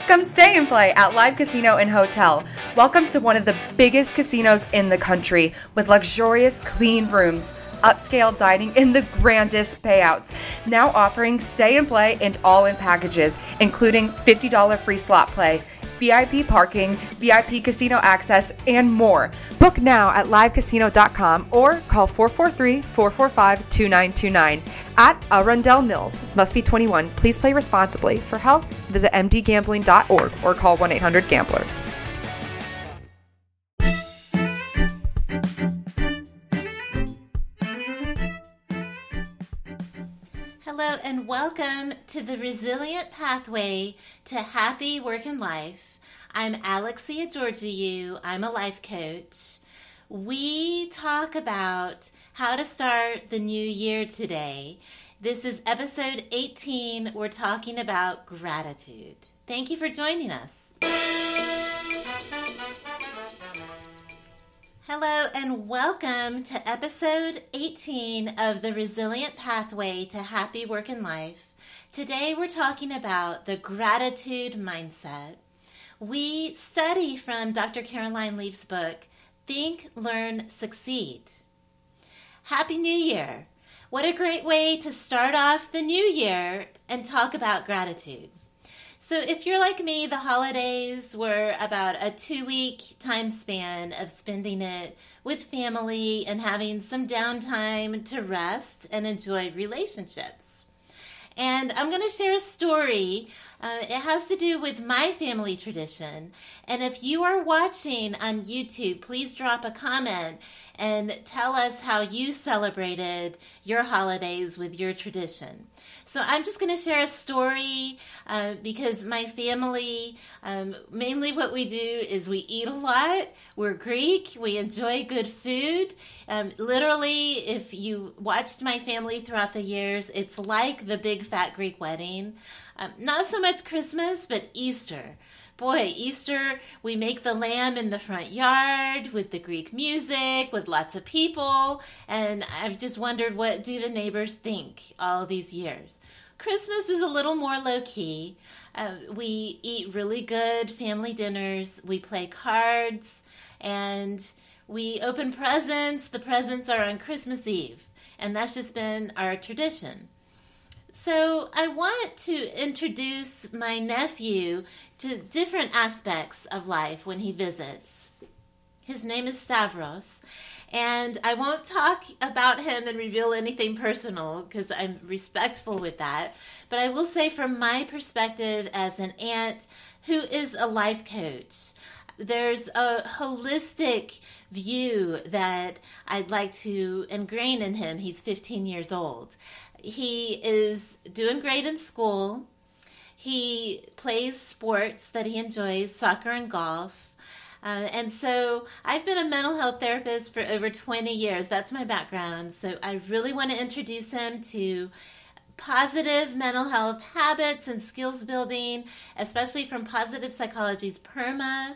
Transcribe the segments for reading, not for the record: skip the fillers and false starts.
Come stay and play at Live Casino and Hotel. Welcome to one of the biggest casinos in the country with luxurious, clean rooms, upscale dining, and the grandest payouts. Now offering stay and play and all-in packages, including $50 free slot play, VIP parking, VIP casino access, and more. Book now at livecasino.com or call 443-445-2929 at Arundel Mills. Must be 21. Please play responsibly. For help, visit mdgambling.org or call 1-800-GAMBLER. Hello and welcome to the Resilient Pathway to Happy Work and Life. I'm Alexia Georgiou. I'm a life coach. We talk about how to start the new year today. This is episode 18. We're talking about gratitude. Thank you for joining us. Hello and welcome to episode 18 of the Resilient Pathway to Happy Work and Life. Today we're talking about the gratitude mindset. We study from Dr. Caroline Leaf's book, Think, Learn, Succeed. Happy New Year! What a great way to start off the new year and talk about gratitude. So if you're like me, the holidays were about a 2-week time span of spending it with family and having some downtime to rest and enjoy relationships. And I'm going to share a story. It has to do with my family tradition. And if you are watching on YouTube, please drop a comment and tell us how you celebrated your holidays with your tradition. So I'm just going to share a story because my family, mainly what we do is we eat a lot. We're Greek. We enjoy good food. Literally, if you watched my family throughout the years, it's like the big fat Greek wedding. Not so much Christmas, but Easter. Boy, Easter, we make the lamb in the front yard with the Greek music, with lots of people, and I've just wondered, what do the neighbors think all these years? Christmas is a little more low-key. We eat really good family dinners, we play cards, and we open presents. The presents are on Christmas Eve, and that's just been our tradition. So I want to introduce my nephew to different aspects of life when he visits. His name is Stavros, and I won't talk about him and reveal anything personal because I'm respectful with that. But I will say from my perspective as an aunt who is a life coach, there's a holistic view that I'd like to ingrain in him. He's 15 years old. He is doing great in school. He plays sports that he enjoys, soccer and golf. And so I've been a mental health therapist for over 20 years. That's my background. So I really want to introduce him to positive mental health habits and skills building, especially from Positive Psychology's PERMA.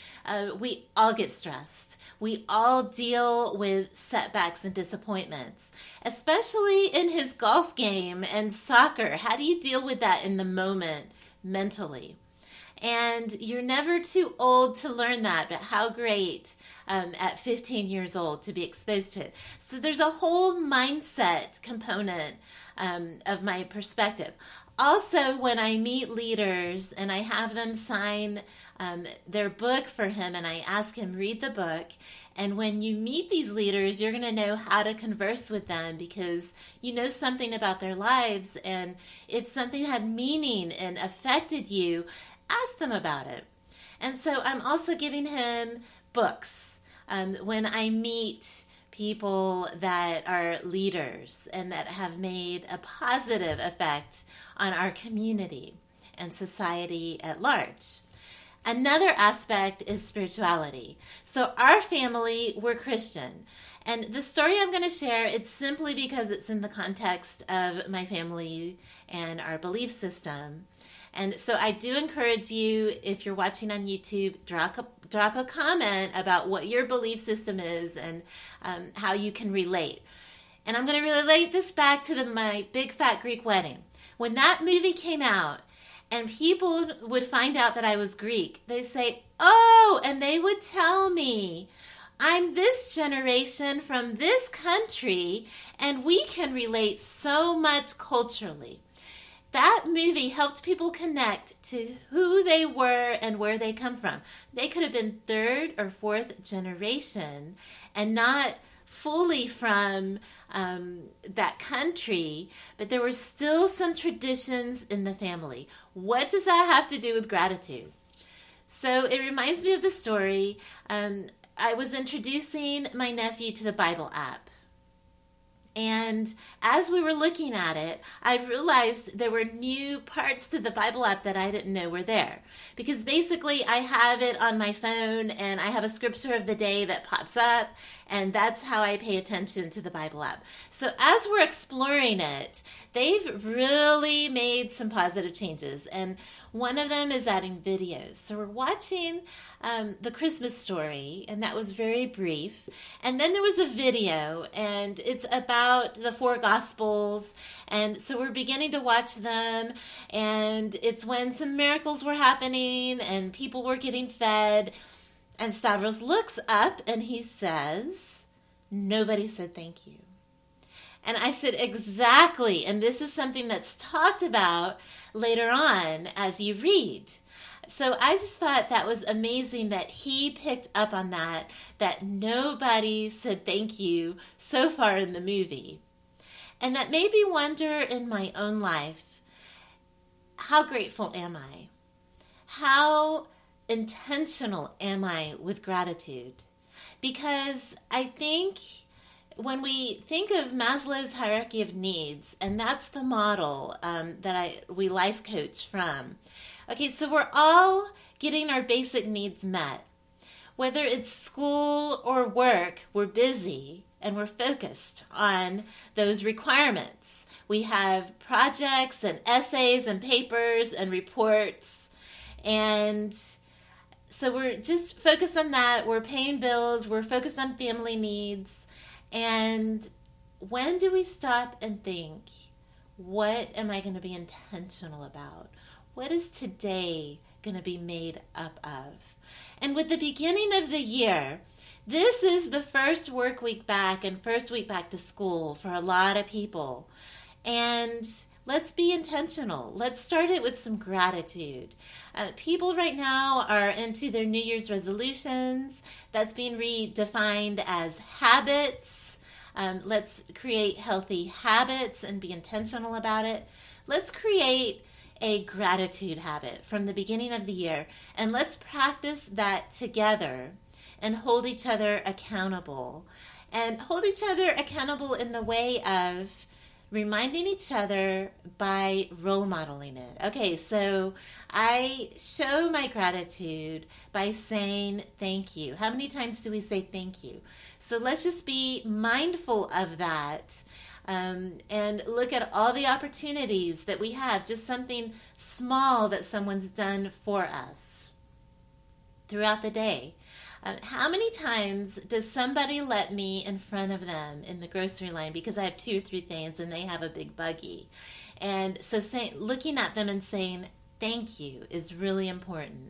We all get stressed. We all deal with setbacks and disappointments, especially in his golf game and soccer. How do you deal with that in the moment mentally? And you're never too old to learn that, but how great at 15 years old to be exposed to it. So there's a whole mindset component of my perspective. Also, when I meet leaders and I have them sign their book for him and I ask him, read the book. And when you meet these leaders, you're going to know how to converse with them because you know something about their lives. And if something had meaning and affected you, ask them about it. And so I'm also giving him books when I meet people that are leaders and that have made a positive effect on our community and society at large. Another aspect is spirituality. So our family, we're Christian. And the story I'm going to share, it's simply because it's in the context of my family and our belief system. And so I do encourage you, if you're watching on YouTube, drop a comment about what your belief system is and how you can relate. And I'm going to relate this back to my Big Fat Greek Wedding. When that movie came out, and people would find out that I was Greek. They say, oh, and they would tell me, I'm this generation from this country, and we can relate so much culturally. That movie helped people connect to who they were and where they come from. They could have been third or fourth generation and not fully from that country, but there were still some traditions in the family. What does that have to do with gratitude? So it reminds me of the story. I was introducing my nephew to the Bible app. And as we were looking at it, I realized there were new parts to the Bible app that I didn't know were there. Because basically I have it on my phone and I have a scripture of the day that pops up, and that's how I pay attention to the Bible app. So as we're exploring it, they've really made some positive changes. And one of them is adding videos. So we're watching the Christmas story, and that was very brief. And then there was a video, and it's about the 4 Gospels. And so we're beginning to watch them, and it's when some miracles were happening and people were getting fed. And Stavros looks up and he says, nobody said thank you. And I said, exactly. And this is something that's talked about later on as you read. So I just thought that was amazing that he picked up on that nobody said thank you so far in the movie. And that made me wonder in my own life, how grateful am I? How intentional am I with gratitude? Because I think when we think of Maslow's hierarchy of needs, and that's the model that we life coach from. Okay, so we're all getting our basic needs met. Whether it's school or work, we're busy and we're focused on those requirements. We have projects and essays and papers and reports, and so we're just focused on that. We're paying bills. We're focused on family needs. And when do we stop and think, what am I going to be intentional about? What is today going to be made up of? And with the beginning of the year, this is the first work week back and first week back to school for a lot of people. And let's be intentional. Let's start it with some gratitude. People right now are into their New Year's resolutions. That's being redefined as habits. Let's create healthy habits and be intentional about it. Let's create a gratitude habit from the beginning of the year, and let's practice that together and hold each other accountable. And hold each other accountable in the way of reminding each other by role modeling it. Okay, so I show my gratitude by saying thank you. How many times do we say thank you? So let's just be mindful of that and look at all the opportunities that we have, just something small that someone's done for us throughout the day. How many times does somebody let me in front of them in the grocery line because I have 2 or 3 things and they have a big buggy? And so looking at them and saying thank you is really important.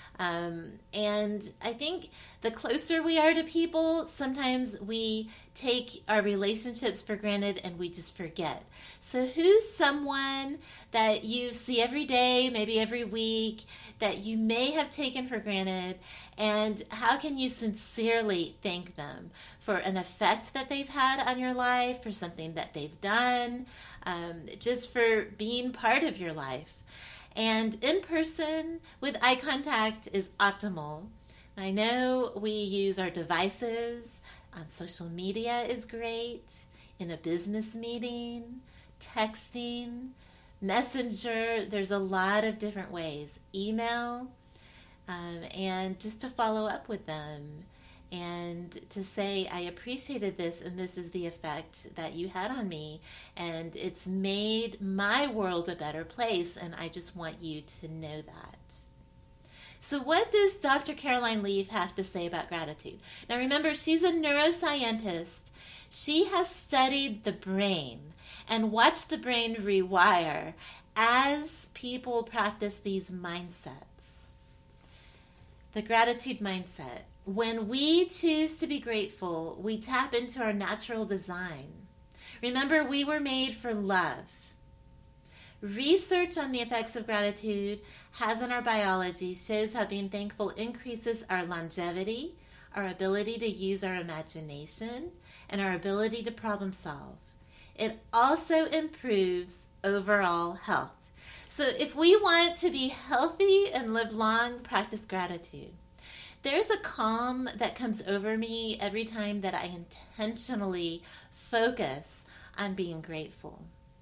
And I think the closer we are to people, sometimes we take our relationships for granted and we just forget. So who's someone that you see every day, maybe every week, that you may have taken for granted, and how can you sincerely thank them for an effect that they've had on your life, for something that they've done, just for being part of your life? And in person with eye contact is optimal. I know we use our devices. On social media is great. In a business meeting, texting, messenger. There's a lot of different ways. Email, and just to follow up with them and to say, I appreciated this, and this is the effect that you had on me, and it's made my world a better place, and I just want you to know that. So what does Dr. Caroline Leaf have to say about gratitude? Now remember, she's a neuroscientist. She has studied the brain and watched the brain rewire as people practice these mindsets, the gratitude mindset, when we choose to be grateful, we tap into our natural design. Remember, we were made for love. Research on the effects of gratitude has in our biology shows how being thankful increases our longevity, our ability to use our imagination, and our ability to problem solve. It also improves overall health. So if we want to be healthy and live long, practice gratitude. There's a calm that comes over me every time that I intentionally focus on being grateful.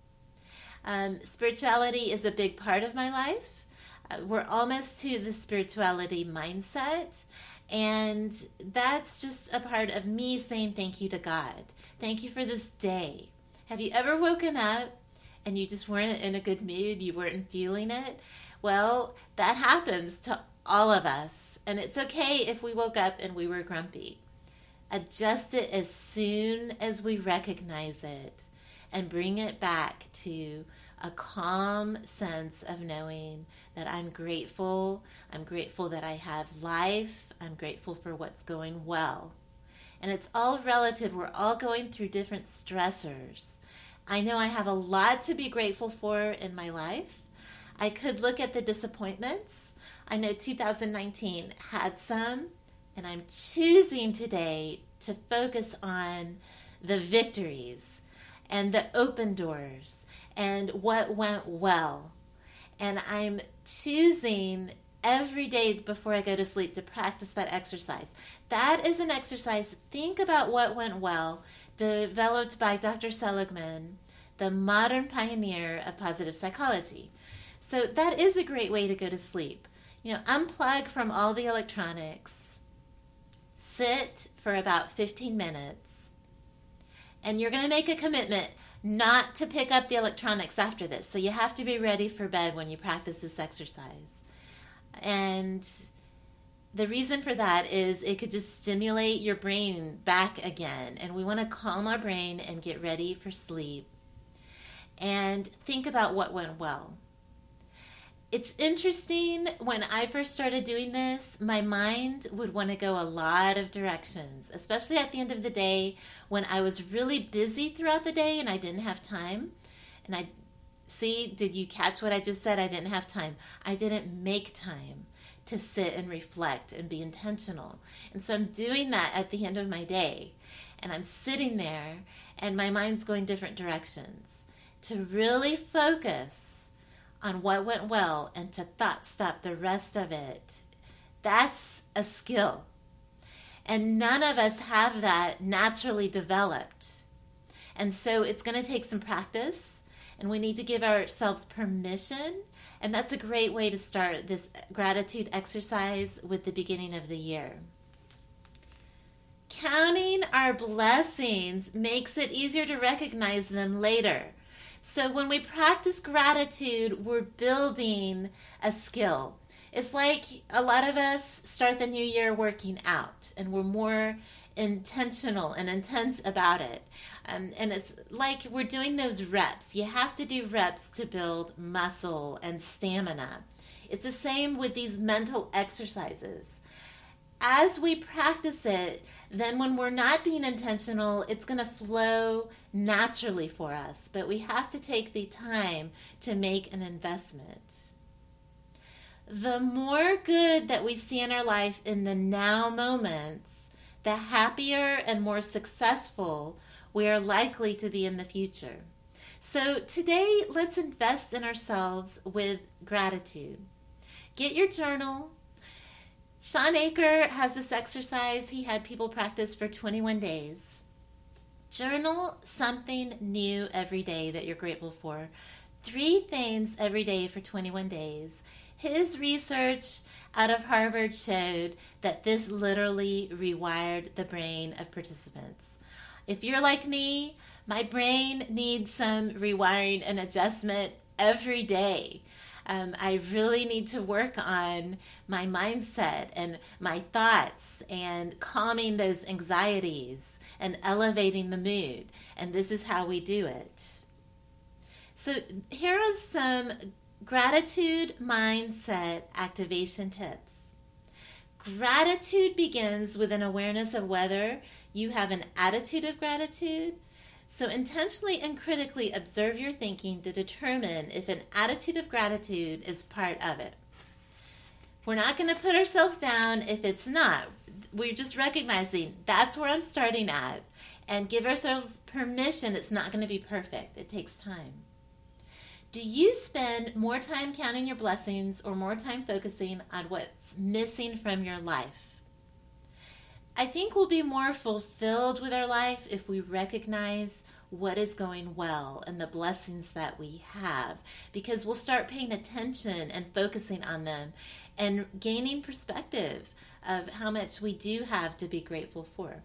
Spirituality is a big part of my life. We're almost to the spirituality mindset, and that's just a part of me saying thank you to God. Thank you for this day. Have you ever woken up and you just weren't in a good mood? You weren't feeling it? Well, that happens to all of us, and it's okay if we woke up and we were grumpy. Adjust it as soon as we recognize it and bring it back to a calm sense of knowing that I'm grateful. I'm grateful that I have life. I'm grateful for what's going well. And it's all relative. We're all going through different stressors. I know I have a lot to be grateful for in my life. I could look at the disappointments. I know 2019 had some, and I'm choosing today to focus on the victories and the open doors and what went well. And I'm choosing every day before I go to sleep to practice that exercise. That is an exercise. Think about what went well, developed by Dr. Seligman, the modern pioneer of positive psychology. So that is a great way to go to sleep. Unplug from all the electronics, sit for about 15 minutes, and you're going to make a commitment not to pick up the electronics after this. So you have to be ready for bed when you practice this exercise. And the reason for that is it could just stimulate your brain back again. And we want to calm our brain and get ready for sleep. And think about what went well. It's interesting, when I first started doing this, my mind would want to go a lot of directions, especially at the end of the day when I was really busy throughout the day and I didn't have time. And did you catch what I just said? I didn't have time. I didn't make time to sit and reflect and be intentional. And so I'm doing that at the end of my day. And I'm sitting there and my mind's going different directions. To really focus on what went well and to thought stop the rest of it, that's a skill. And none of us have that naturally developed. And so it's going to take some practice, and we need to give ourselves permission. And that's a great way to start this gratitude exercise with the beginning of the year. Counting our blessings makes it easier to recognize them later. So when we practice gratitude, we're building a skill. It's like a lot of us start the new year working out, and we're more intentional and intense about it. And it's like we're doing those reps. You have to do reps to build muscle and stamina. It's the same with these mental exercises. As we practice it, then when we're not being intentional, it's going to flow naturally for us. But we have to take the time to make an investment. The more good that we see in our life in the now moments, the happier and more successful we are likely to be in the future. So today, let's invest in ourselves with gratitude. Get your journal. Shawn Achor has this exercise he had people practice for 21 days. Journal something new every day that you're grateful for. 3 things every day for 21 days. His research out of Harvard showed that this literally rewired the brain of participants. If you're like me, my brain needs some rewiring and adjustment every day. I really need to work on my mindset and my thoughts and calming those anxieties and elevating the mood. And this is how we do it. So here are some gratitude mindset activation tips. Gratitude begins with an awareness of whether you have an attitude of gratitude. So intentionally and critically observe your thinking to determine if an attitude of gratitude is part of it. We're not going to put ourselves down if it's not. We're just recognizing that's where I'm starting at, and give ourselves permission. It's not going to be perfect. It takes time. Do you spend more time counting your blessings or more time focusing on what's missing from your life? I think we'll be more fulfilled with our life if we recognize what is going well and the blessings that we have, because we'll start paying attention and focusing on them and gaining perspective of how much we do have to be grateful for.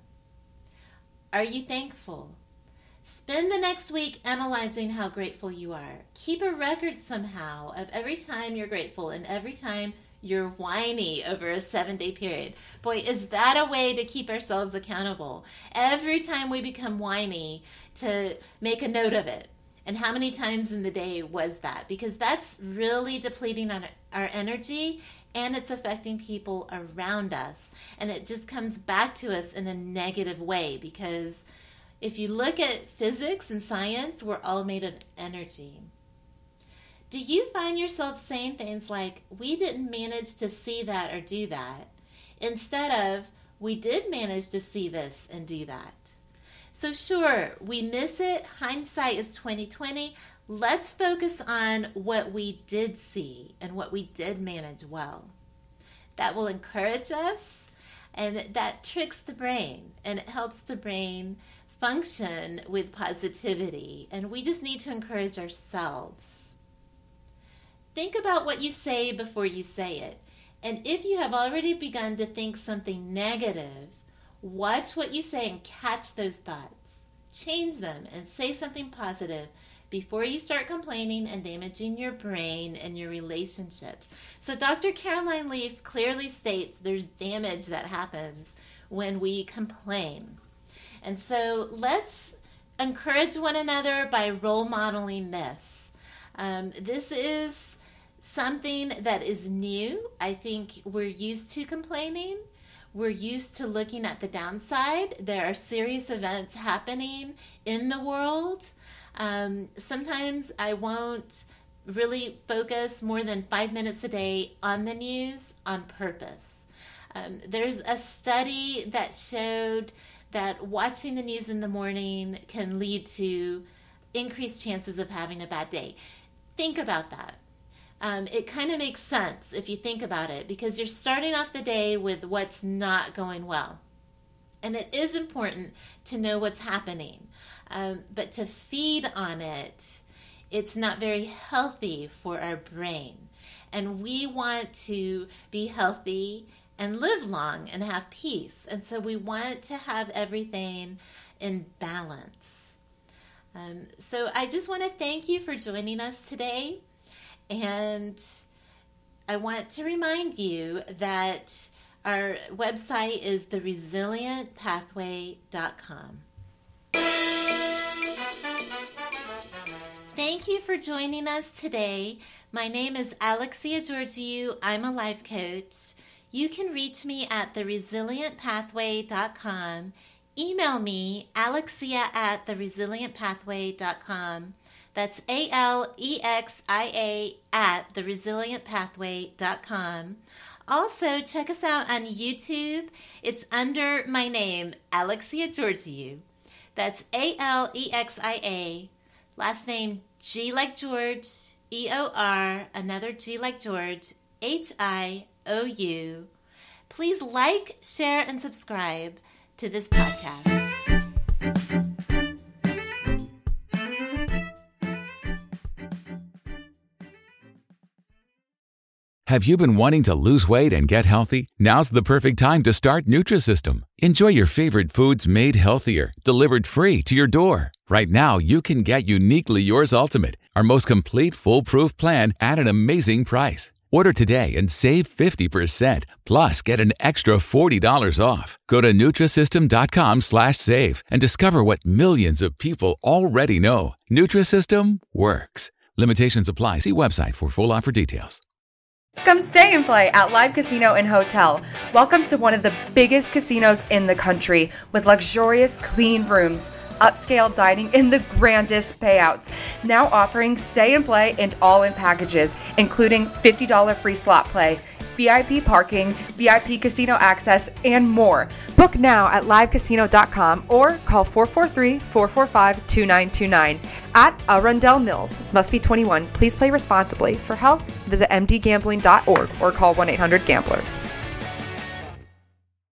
Are you thankful? Spend the next week analyzing how grateful you are. Keep a record somehow of every time you're grateful and every time you're whiny over a 7-day period. Boy, is that a way to keep ourselves accountable. Every time we become whiny, to make a note of it. And how many times in the day was that? Because that's really depleting on our energy, and it's affecting people around us. And it just comes back to us in a negative way, because if you look at physics and science, we're all made of energy. Do you find yourself saying things like, we didn't manage to see that or do that, instead of, we did manage to see this and do that? So sure, we miss it. Hindsight is 20/20. Let's focus on what we did see and what we did manage well. That will encourage us, and that tricks the brain, and it helps the brain function with positivity. And we just need to encourage ourselves. Think about what you say before you say it. And if you have already begun to think something negative, watch what you say and catch those thoughts. Change them and say something positive before you start complaining and damaging your brain and your relationships. So Dr. Caroline Leaf clearly states there's damage that happens when we complain. And so let's encourage one another by role modeling this. This is something that is new. I think we're used to complaining. We're used to looking at the downside. There are serious events happening in the world. Sometimes I won't really focus more than 5 minutes a day on the news on purpose. There's a study that showed that watching the news in the morning can lead to increased chances of having a bad day. Think about that. It kind of makes sense if you think about it, because you're starting off the day with what's not going well. And it is important to know what's happening. But to feed on it, it's not very healthy for our brain. And we want to be healthy and live long and have peace. And so we want to have everything in balance. So I just want to thank you for joining us today. And I want to remind you that our website is theresilientpathway.com. Thank you for joining us today. My name is Alexia Georgiou. I'm a life coach. You can reach me at theresilientpathway.com. Email me, alexia@theresilientpathway.com. That's ALEXIA @theresilientpathway.com. Also, check us out on YouTube. It's under my name, Alexia Georgiou. That's ALEXIA, last name G like George, EOR, another G like George, HIOU. Please like, share, and subscribe to this podcast. Have you been wanting to lose weight and get healthy? Now's the perfect time to start Nutrisystem. Enjoy your favorite foods made healthier, delivered free to your door. Right now, you can get Uniquely Yours Ultimate, our most complete foolproof plan at an amazing price. Order today and save 50%. Plus, get an extra $40 off. Go to Nutrisystem.com/save and discover what millions of people already know. Nutrisystem works. Limitations apply. See website for full offer details. Come stay and play at Live Casino and Hotel. Welcome to one of the biggest casinos in the country with luxurious, clean rooms, upscale dining, and the grandest payouts. Now offering stay and play and all-in packages, including $50 free slot play, VIP parking, VIP casino access, and more. Book now at livecasino.com or call 443-445-2929 at Arundel Mills. Must be 21. Please play responsibly. For help, visit mdgambling.org or call 1-800-GAMBLER.